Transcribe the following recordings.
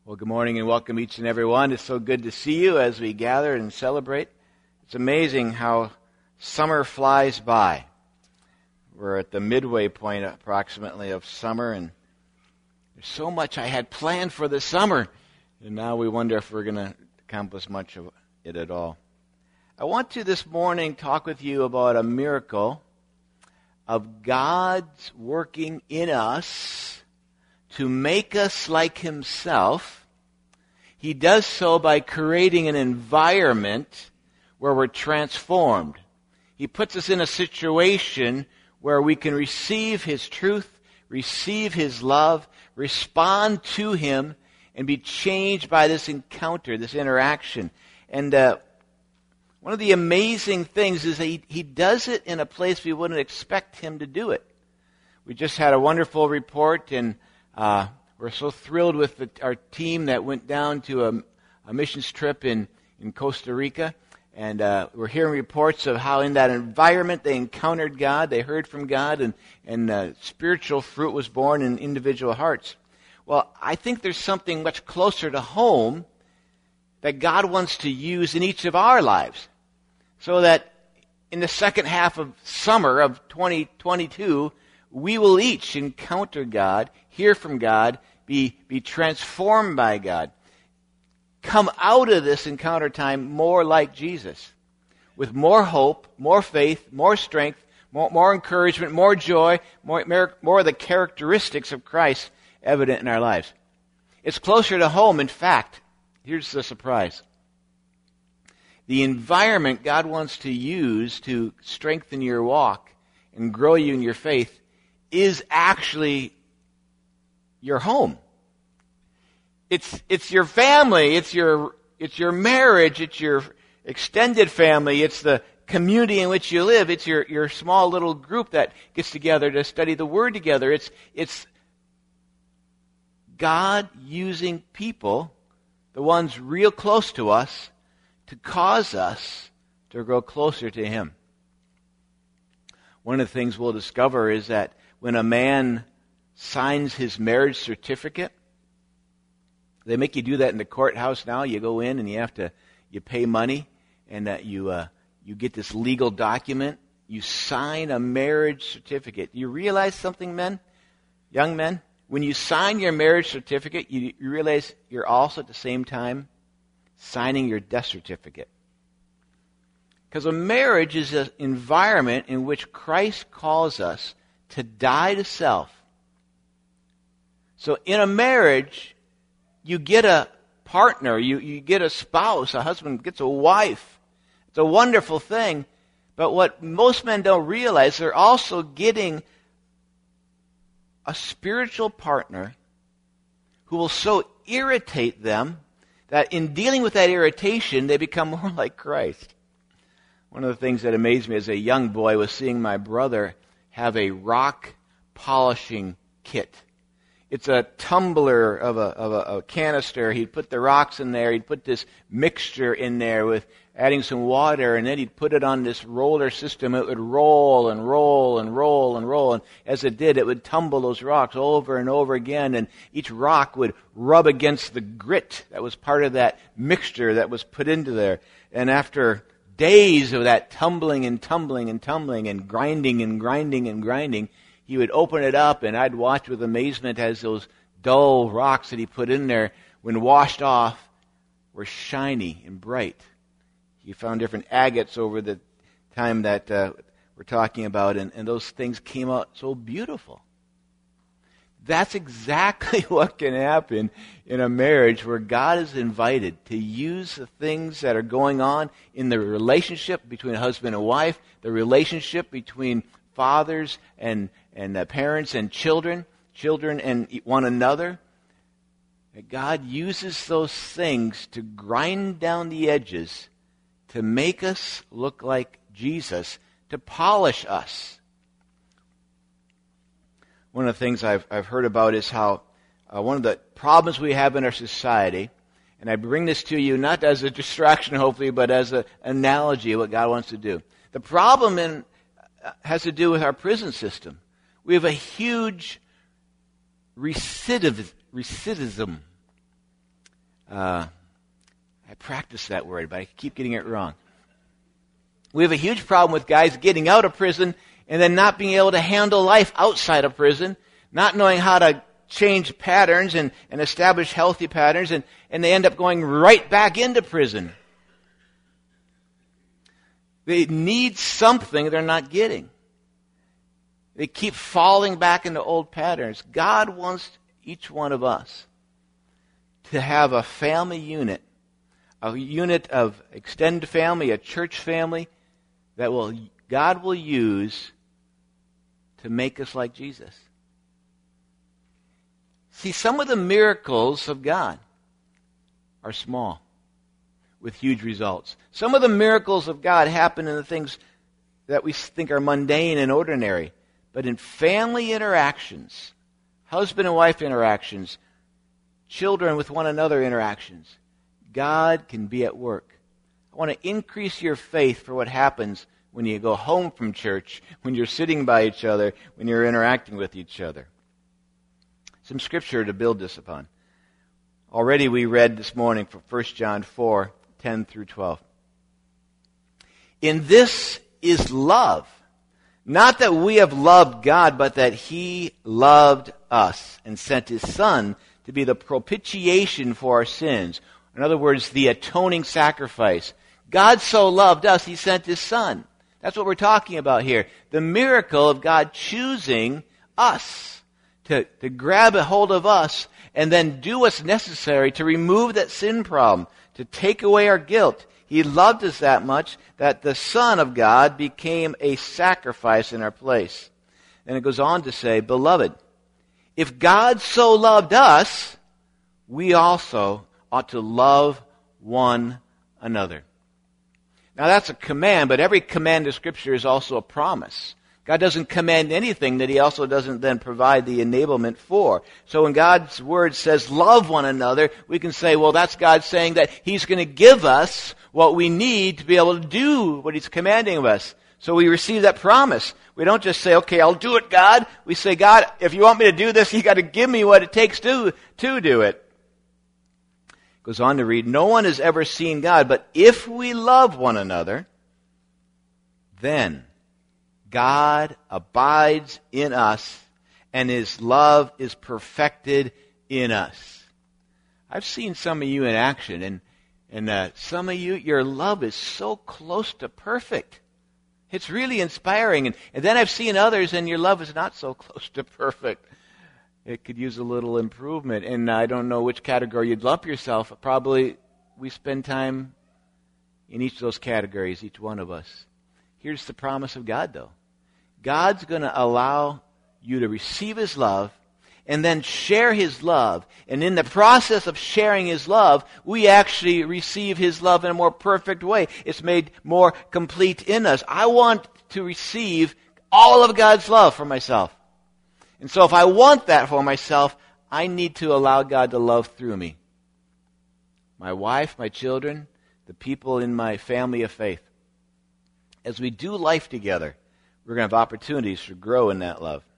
Well, good morning and welcome each and every one. It's so good to see you as we gather and celebrate. It's amazing how summer flies by. We're at the midway point approximately of summer, and there's so much I had planned for the summer, and now we wonder if we're going to accomplish much of it at all. I want to this morning talk with you about a miracle of God's working in us to make us like Himself. He does so by creating an environment where we're transformed. He puts us in a situation where we can receive His truth, receive His love, respond to Him, and be changed by this encounter, this interaction. And one of the amazing things is that he does it in a place we wouldn't expect Him to do it. We just had a wonderful report, and we're so thrilled with our team that went down to a missions trip in Costa Rica. And we're hearing reports of how in that environment they encountered God, they heard from God, and spiritual fruit was born in individual hearts. Well, I think there's something much closer to home that God wants to use in each of our lives. So that in the second half of summer of 2022, we will each encounter God, hear from God, be transformed by God. Come out of this encounter time more like Jesus, with more hope, more faith, more strength, more encouragement, more joy, more of the characteristics of Christ evident in our lives. It's closer to home. In fact, here's the surprise. The environment God wants to use to strengthen your walk and grow you in your faith is actually your home. It's your family, it's your marriage, it's your extended family, it's the community in which you live, it's your small little group that gets together to study the Word together. It's God using people, the ones real close to us, to cause us to grow closer to Him. One of the things we'll discover is that when a man signs his marriage certificate, they make you do that in the courthouse now. You go in and you pay money, and you get this legal document. You sign a marriage certificate. You realize something, men, young men? When you sign your marriage certificate, you realize you're also at the same time signing your death certificate. Because a marriage is an environment in which Christ calls us to die to self. So in a marriage, you get a partner, you get a spouse, a husband gets a wife. It's a wonderful thing. But what most men don't realize, they're also getting a spiritual partner who will so irritate them that in dealing with that irritation, they become more like Christ. One of the things that amazed me as a young boy was seeing my brother have a rock polishing kit. It's a tumbler of a canister. He'd put the rocks in there. He'd put this mixture in there with adding some water, and then he'd put it on this roller system. It would roll and roll and roll and roll, and as it did, it would tumble those rocks over and over again, and each rock would rub against the grit that was part of that mixture that was put into there. And after days of that tumbling and tumbling and tumbling and grinding and grinding and grinding, he would open it up, and I'd watch with amazement as those dull rocks that he put in there, when washed off, were shiny and bright. He found different agates over the time that we're talking about, and those things came out so beautiful. That's exactly what can happen in a marriage where God is invited to use the things that are going on in the relationship between husband and wife, the relationship between fathers and parents and children and one another. God uses those things to grind down the edges, to make us look like Jesus, to polish us. One of the things I've heard about is how one of the problems we have in our society, and I bring this to you not as a distraction hopefully, but as an analogy of what God wants to do. The problem has to do with our prison system. We have a huge recidivism. I practice that word, but I keep getting it wrong. We have a huge problem with guys getting out of prison and then not being able to handle life outside of prison, not knowing how to change patterns and establish healthy patterns, and they end up going right back into prison. They need something they're not getting. They keep falling back into old patterns. God wants each one of us to have a family unit, a unit of extended family, a church family that God will use to make us like Jesus. See, some of the miracles of God are small, with huge results. Some of the miracles of God happen in the things that we think are mundane and ordinary. But in family interactions, husband and wife interactions, children with one another interactions, God can be at work. I want to increase your faith for what happens when you go home from church, when you're sitting by each other, when you're interacting with each other. Some scripture to build this upon. Already we read this morning from 1 John 4, 10 through 12. In this is love. Not that we have loved God, but that He loved us and sent His Son to be the propitiation for our sins. In other words, the atoning sacrifice. God so loved us, He sent His Son. That's what we're talking about here. The miracle of God choosing us to grab a hold of us and then do what's necessary to remove that sin problem, to take away our guilt. He loved us that much that the Son of God became a sacrifice in our place. And it goes on to say, Beloved, if God so loved us, we also ought to love one another. Now that's a command, but every command of Scripture is also a promise. God doesn't command anything that He also doesn't then provide the enablement for. So when God's Word says love one another, we can say, well, that's God saying that He's going to give us what we need to be able to do what He's commanding of us. So we receive that promise. We don't just say, okay, I'll do it, God. We say, God, if you want me to do this, you got to give me what it takes to do it. It goes on to read, no one has ever seen God, but if we love one another, then God abides in us, and His love is perfected in us. I've seen some of you in action, and some of you, your love is so close to perfect. It's really inspiring. And then I've seen others, and your love is not so close to perfect. It could use a little improvement. And I don't know which category you'd lump yourself. Probably we spend time in each of those categories, each one of us. Here's the promise of God, though. God's going to allow you to receive His love and then share His love. And in the process of sharing His love, we actually receive His love in a more perfect way. It's made more complete in us. I want to receive all of God's love for myself. And so if I want that for myself, I need to allow God to love through me. My wife, my children, the people in my family of faith. As we do life together, we're going to have opportunities to grow in that love.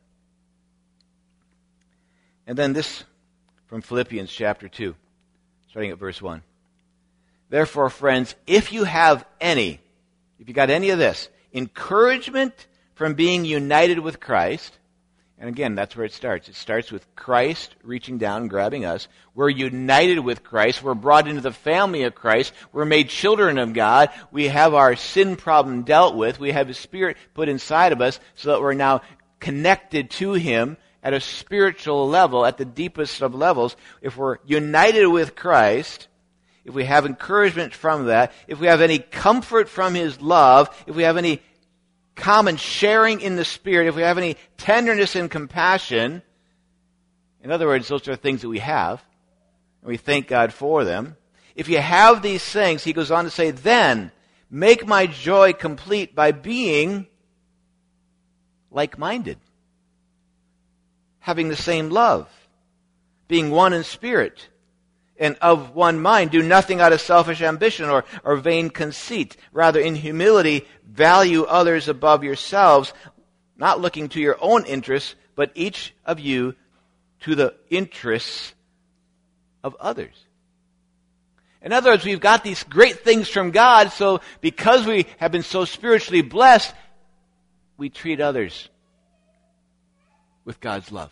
And then this from Philippians chapter 2, starting at verse 1. Therefore, friends, if you got any of this, encouragement from being united with Christ, and again, that's where it starts. It starts with Christ reaching down and grabbing us. We're united with Christ. We're brought into the family of Christ. We're made children of God. We have our sin problem dealt with. We have His Spirit put inside of us so that we're now connected to Him at a spiritual level, at the deepest of levels. If we're united with Christ, if we have encouragement from that, if we have any comfort from His love, if we have any common sharing in the Spirit, if we have any tenderness and compassion, in other words, those are things that we have, and we thank God for them. If you have these things, he goes on to say, then make my joy complete by being like-minded, having the same love, being one in spirit, and of one mind. Do nothing out of selfish ambition or vain conceit. Rather, in humility, value others above yourselves, not looking to your own interests, but each of you to the interests of others. In other words, we've got these great things from God, so because we have been so spiritually blessed, we treat others with God's love.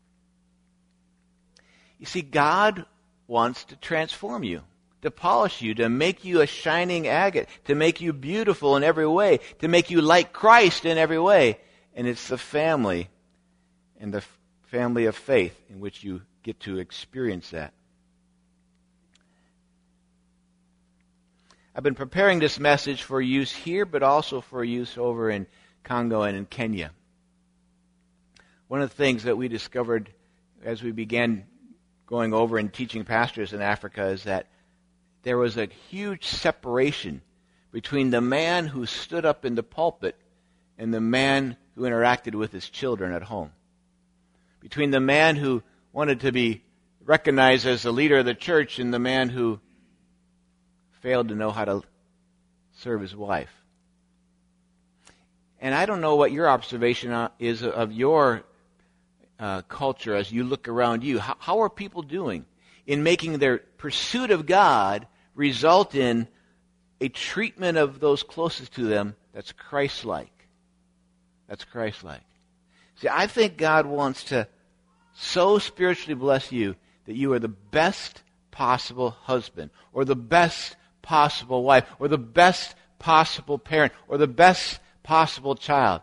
You see, God wants to transform you, to polish you, to make you a shining agate, to make you beautiful in every way, to make you like Christ in every way. And it's the family and the family of faith in which you get to experience that. I've been preparing this message for use here, but also for use over in Congo and in Kenya. One of the things that we discovered as we began going over and teaching pastors in Africa is that there was a huge separation between the man who stood up in the pulpit and the man who interacted with his children at home. Between the man who wanted to be recognized as the leader of the church and the man who failed to know how to serve his wife. And I don't know what your observation is of your culture as you look around you. How are people doing in making their pursuit of God result in a treatment of those closest to them that's Christ-like? That's Christ-like. See, I think God wants to so spiritually bless you that you are the best possible husband, or the best possible wife, or the best possible parent, or the best possible child.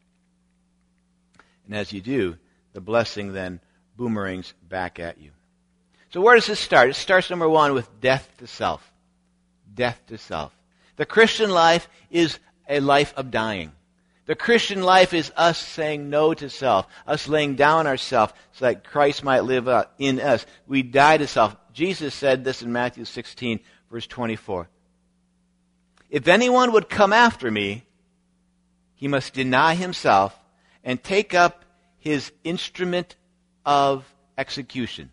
And as you do, the blessing then boomerangs back at you. So where does this start? It starts, number one, with death to self. Death to self. The Christian life is a life of dying. The Christian life is us saying no to self, us laying down ourselves so that Christ might live in us. We die to self. Jesus said this in Matthew 16, verse 24. If anyone would come after me, he must deny himself and take up his instrument of execution,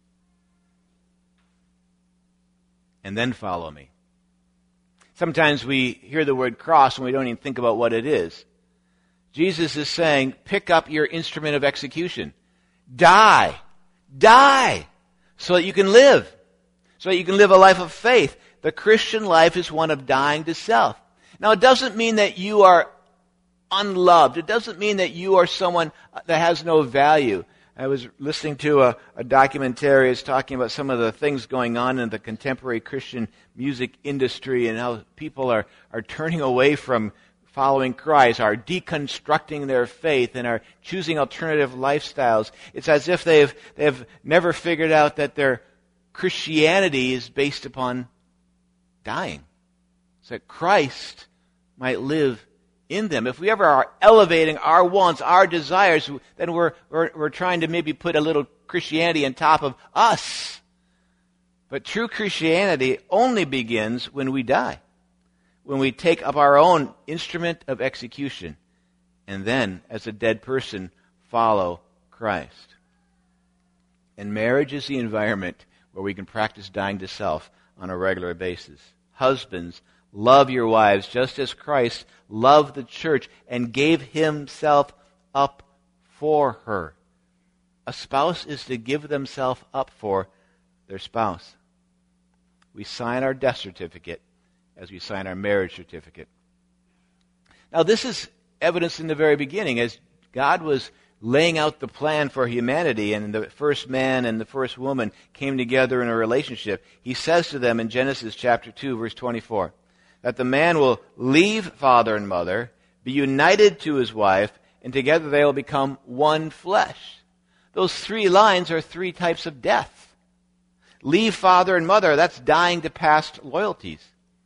and then follow me. Sometimes we hear the word cross and we don't even think about what it is. Jesus is saying, pick up your instrument of execution. Die. Die. So that you can live. So that you can live a life of faith. The Christian life is one of dying to self. Now, it doesn't mean that you are unloved. It doesn't mean that you are someone that has no value. I was listening to a documentary. It's talking about some of the things going on in the contemporary Christian music industry and how people are turning away from following Christ, are deconstructing their faith, and are choosing alternative lifestyles. It's as if they've never figured out that their Christianity is based upon dying, so that Christ might live in them. If we ever are elevating our wants, our desires, then we're trying to maybe put a little Christianity on top of us. But true Christianity only begins when we die, when we take up our own instrument of execution, and then, as a dead person, follow Christ. And marriage is the environment where we can practice dying to self on a regular basis. Husbands, love your wives just as Christ loved the church and gave himself up for her. A spouse is to give themselves up for their spouse. We sign our death certificate as we sign our marriage certificate. Now, this is evidence in the very beginning, as God was laying out the plan for humanity, and the first man and the first woman came together in a relationship. He says to them in Genesis chapter 2, verse 24, that the man will leave father and mother, be united to his wife, and together they will become one flesh. Those three lines are three types of death. Leave father and mother, that's dying to past loyalties.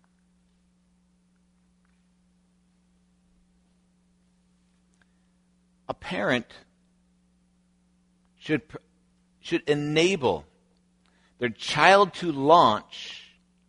A parent should enable their child to launch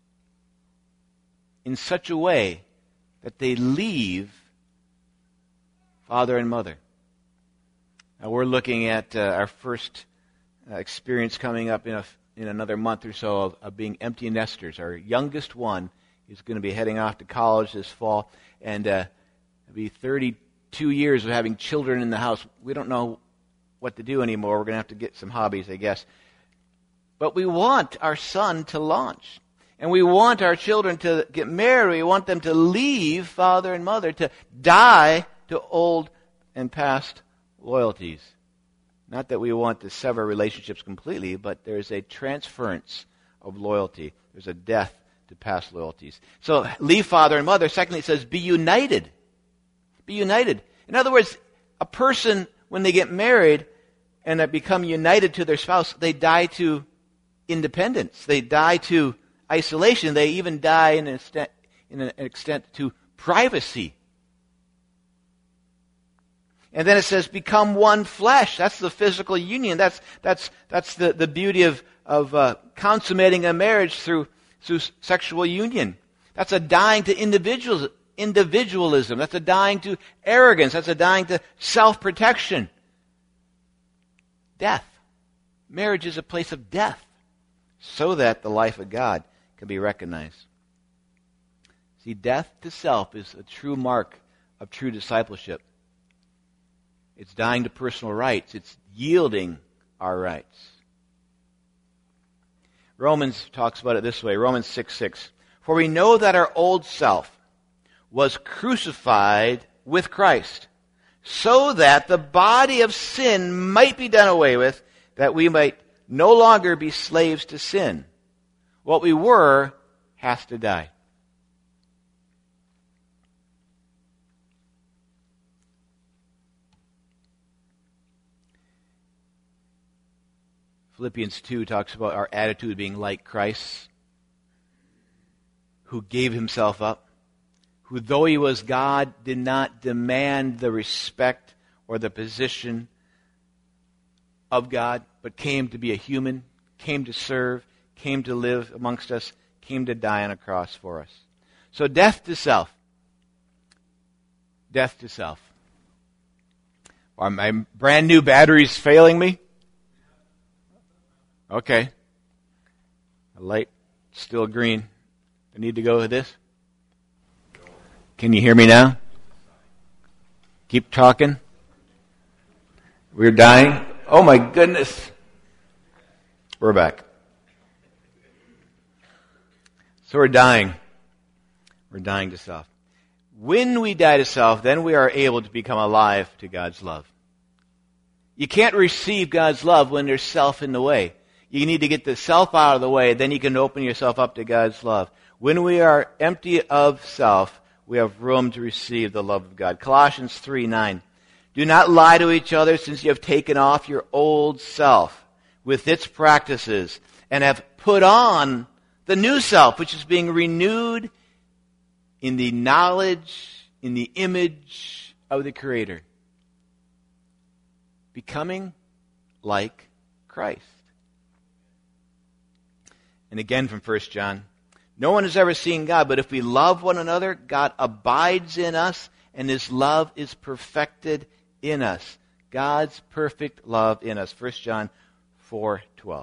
in such a way that they leave father and mother. Now, we're looking at our first experience coming up in another month or so of being empty nesters. Our youngest one is going to be heading off to college this fall, and it'll be 32 years of having children in the house. We don't know what to do anymore. We're going to have to get some hobbies, I guess. But we want our son to launch. And we want our children to get married. We want them to leave father and mother, to die to old and past loyalties. Not that we want to sever relationships completely, but there's a transference of loyalty. There's a death to past loyalties. So leave father and mother. Secondly, it says be united. Be united. In other words, a person, when they get married and they become united to their spouse, they die to independence. They die to isolation. They even die in an extent to privacy. And then it says, become one flesh. That's the physical union. That's the beauty of consummating a marriage through sexual union. That's a dying to individualism. That's a dying to arrogance. That's a dying to self-protection. Death. Marriage is a place of death, so that the life of God can be recognized. See, death to self is a true mark of true discipleship. It's dying to personal rights. It's yielding our rights. Romans talks about it this way, Romans 6:6. For we know that our old self was crucified with Christ, so that the body of sin might be done away with, that we might no longer be slaves to sin. What we were has to die. Philippians 2 talks about our attitude being like Christ, who gave himself up, who though he was God, did not demand the respect or the position of God, but came to be a human, came to serve, came to live amongst us, came to die on a cross for us. So death to self. Death to self. Are my brand new batteries failing me? Okay. The light still green. I need to go with this. Can you hear me now? Keep talking. We're dying. Oh my goodness. We're back. So we're dying. We're dying to self. When we die to self, then we are able to become alive to God's love. You can't receive God's love when there's self in the way. You need to get the self out of the way, then you can open yourself up to God's love. When we are empty of self, we have room to receive the love of God. Colossians 3:9. Do not lie to each other, since you have taken off your old self with its practices and have put on the new self, which is being renewed in the knowledge, in the image of the Creator. Becoming like Christ. And again from 1 John, no one has ever seen God, but if we love one another, God abides in us, and his love is perfected in us. God's perfect love in us. 1 John 4:12.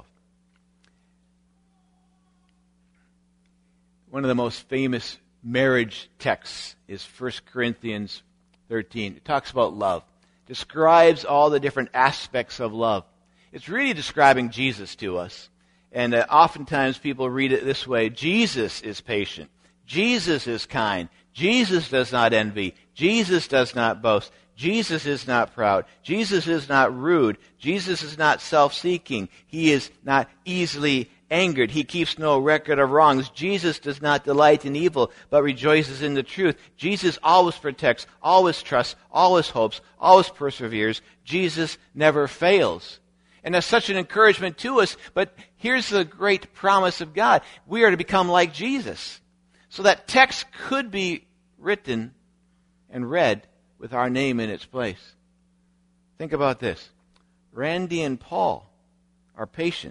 One of the most famous marriage texts is 1 Corinthians 13. It talks about love. It describes all the different aspects of love. It's really describing Jesus to us. And oftentimes people read it this way: Jesus is patient. Jesus is kind. Jesus does not envy. Jesus does not boast. Jesus is not proud. Jesus is not rude. Jesus is not self-seeking. He is not easily angered. He keeps no record of wrongs. Jesus does not delight in evil, but rejoices in the truth. Jesus always protects, always trusts, always hopes, always perseveres. Jesus never fails. And that's such an encouragement to us. But here's the great promise of God. We are to become like Jesus. So that text could be written and read with our name in its place. Think about this. Randy and Paul are patient.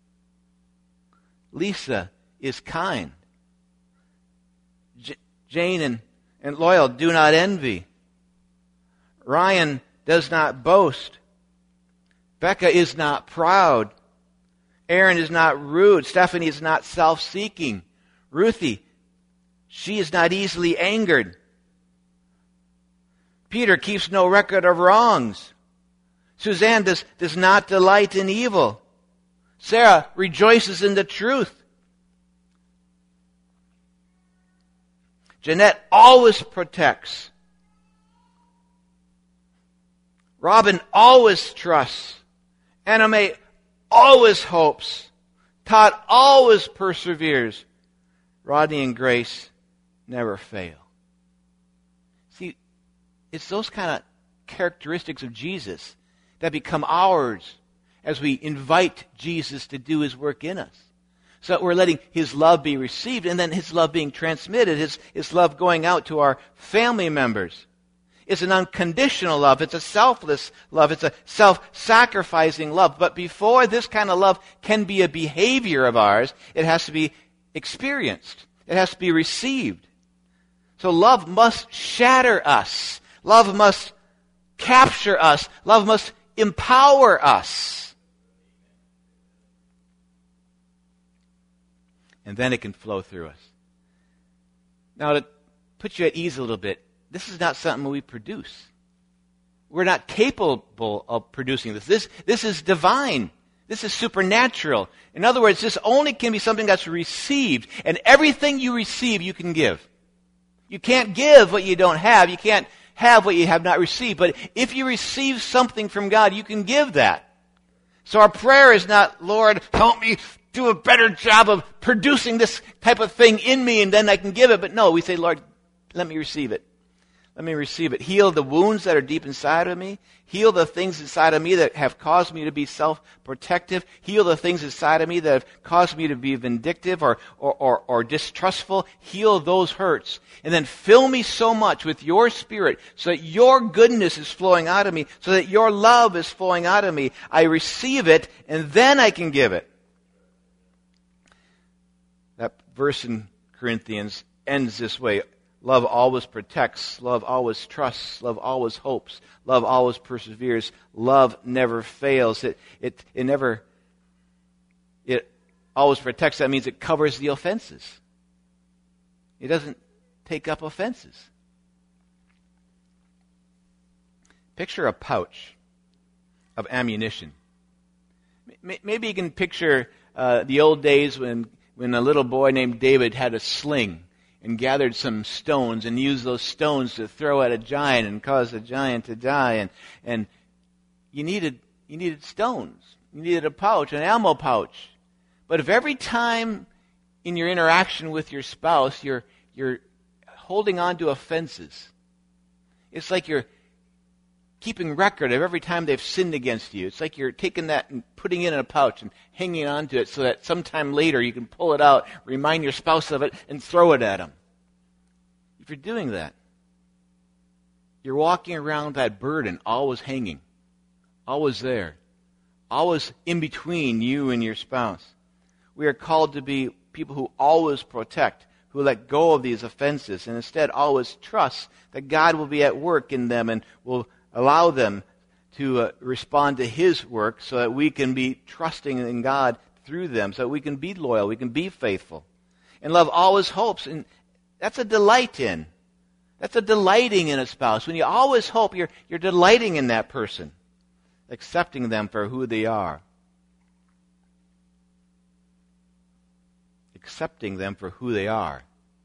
Lisa is kind. Jane and Loyal do not envy. Ryan does not boast. Becca is not proud. Aaron is not rude. Stephanie is not self-seeking. Ruthie, she is not easily angered. Peter keeps no record of wrongs. Suzanne does not delight in evil. Sarah rejoices in the truth. Jeanette always protects. Robin always trusts. Anna Mae always hopes. Todd always perseveres. Rodney and Grace never fail. See, it's those kind of characteristics of Jesus that become ours as we invite Jesus to do His work in us. So that we're letting His love be received and then His love being transmitted, His love going out to our family members. It's an unconditional love. It's a selfless love. It's a self-sacrificing love. But before this kind of love can be a behavior of ours, it has to be experienced. It has to be received. So love must shatter us. Love must capture us. Love must empower us. And then it can flow through us. Now, to put you at ease a little bit, this is not something we produce. We're not capable of producing this. This is divine. This is supernatural. In other words, this only can be something that's received. And everything you receive, you can give. You can't give what you don't have. You can't have what you have not received. But if you receive something from God, you can give that. So our prayer is not, Lord, help me do a better job of producing this type of thing in me and then I can give it. But no, we say, Lord, let me receive it. Let me receive it. Heal the wounds that are deep inside of me. Heal the things inside of me that have caused me to be self-protective. Heal the things inside of me that have caused me to be vindictive or distrustful. Heal those hurts. And then fill me so much with your Spirit so that your goodness is flowing out of me, so that your love is flowing out of me. I receive it, and then I can give it. That verse in Corinthians ends this way. Love always protects. Love always trusts. Love always hopes. Love always perseveres. Love never fails. It always protects. That means it covers the offenses. It doesn't take up offenses. Picture a pouch of ammunition. Maybe you can picture the old days when a little boy named David had a sling and gathered some stones and used those stones to throw at a giant and cause the giant to die. And you needed stones. You needed a pouch, an ammo pouch. But if every time in your interaction with your spouse you're holding on to offenses, it's like you're keeping record of every time they've sinned against you. It's like you're taking that and putting it in a pouch and hanging on to it so that sometime later you can pull it out, remind your spouse of it, and throw it at them. If you're doing that, you're walking around that burden always hanging, always there, always in between you and your spouse. We are called to be people who always protect, who let go of these offenses, and instead always trust that God will be at work in them and will allow them to respond to His work so that we can be trusting in God through them, so that we can be loyal, we can be faithful. And love always hopes, and that's a delight in. That's a delighting in a spouse. When you always hope, you're delighting in that person, accepting them for who they are. Accepting them for who they are.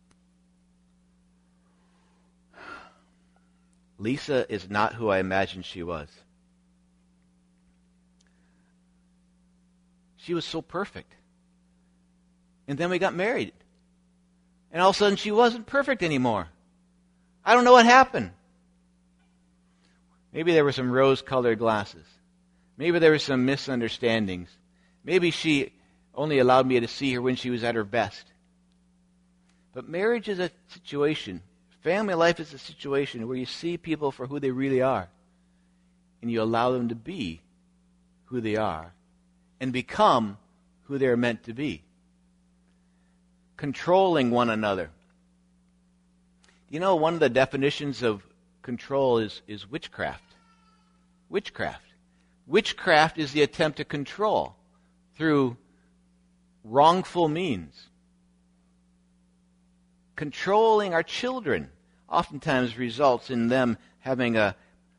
Lisa is not who I imagined she was. She was so perfect. And then we got married. And all of a sudden she wasn't perfect anymore. I don't know what happened. Maybe there were some rose-colored glasses. Maybe there were some misunderstandings. Maybe she only allowed me to see her when she was at her best. But marriage is a situation. Family life is a situation where you see people for who they really are, and you allow them to be who they are and become who they're meant to be. Controlling one another. You know, one of the definitions of control is witchcraft. Witchcraft. Witchcraft is the attempt to control through wrongful means. Controlling our children oftentimes results in them having a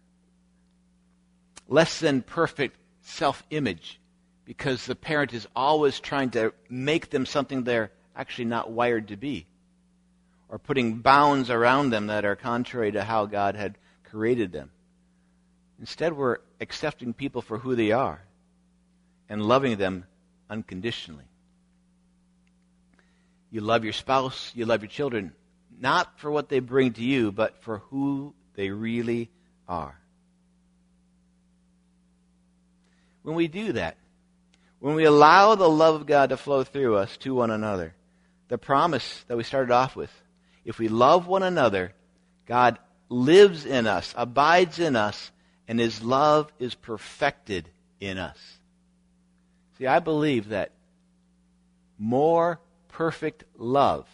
less than perfect self-image because the parent is always trying to make them something they're actually not wired to be. or putting bounds around them that are contrary to how God had created them. Instead, we're accepting people for who they are and loving them unconditionally. You love your spouse, you love your children, not for what they bring to you, but for who they really are. When we do that, when we allow the love of God to flow through us to one another, the promise that we started off with, if we love one another, God lives in us, abides in us, and His love is perfected in us. See, I believe that more perfect love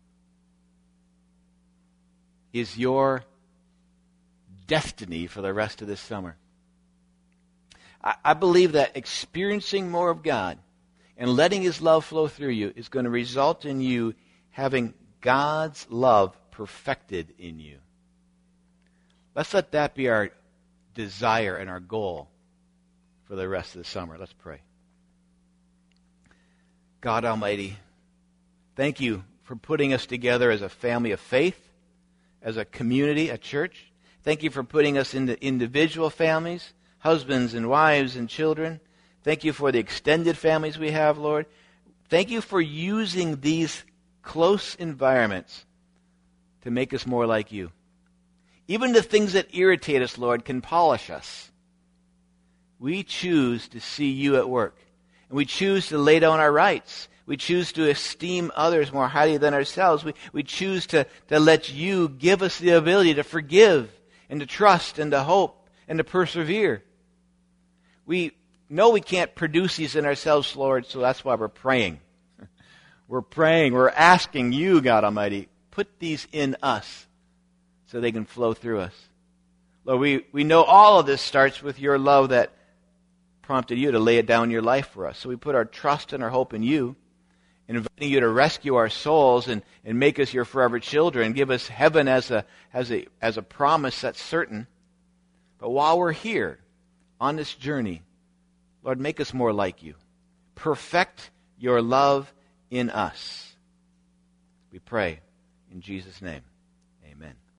is your destiny for the rest of this summer. I believe that experiencing more of God and letting His love flow through you is going to result in you having God's love perfected in you. Let's let that be our desire and our goal for the rest of the summer. Let's pray. God Almighty, thank you for putting us together as a family of faith, as a community, a church. Thank you for putting us into individual families, husbands and wives and children. Thank you for the extended families we have, Lord. Thank you for using these close environments to make us more like you. Even the things that irritate us, Lord, can polish us. We choose to see you at work. And we choose to lay down our rights. We choose to esteem others more highly than ourselves. We choose to let you give us the ability to forgive and to trust and to hope and to persevere. We know we can't produce these in ourselves, Lord, so that's why we're praying. We're praying, we're asking you, God Almighty, put these in us so they can flow through us. Lord, we know all of this starts with your love that prompted you to lay it down in your life for us. So we put our trust and our hope in you, inviting you to rescue our souls and make us your forever children, give us heaven as a promise that's certain. But while we're here on this journey, Lord, make us more like you. Perfect your love in us. We pray in Jesus' name.